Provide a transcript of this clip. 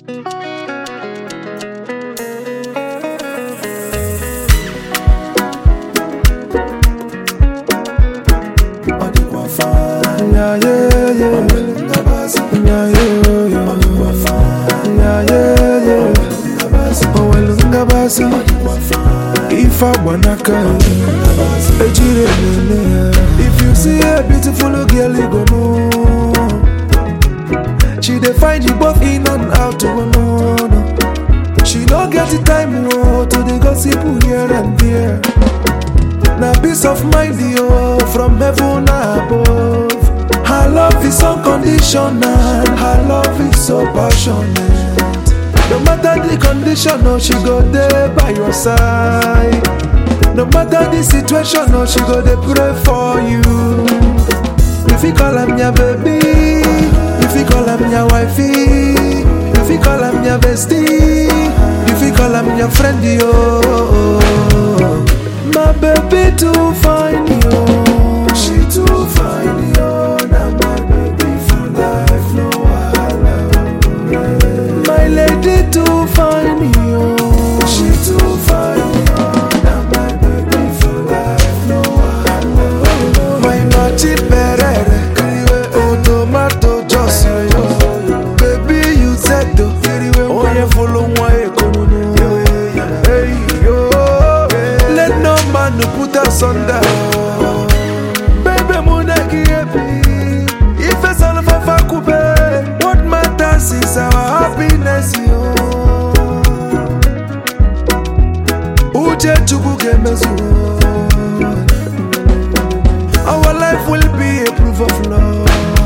If I wanna come, if you see a beautiful girl, you go know. She dey find you both in and out to another. She don't get the time to the gossip here and there. Now peace of mind, yo, from heaven above. Her love is unconditional, her love is so passionate. No matter the condition, no, she go there by your side. No matter the situation, no, she go there pray for you. If you call her your baby, if you call her your wifey, if you call her your bestie, if you call her your friend, yo. My baby too fine, yo. She too fine, yo. Now my baby for life, no wahala. My lady too fine, yo. She too fine, yo. Now my baby for life, no wahala. My naughty perere, oh tomato juice, yo. Baby you said do, oh yeah follow my economy, hey yo. Let no man no put us under. Baby munaki happy, if it's all of a fakube. What matters is our happiness, yo. Uje chubuke mezu. Our life will be a proof of love.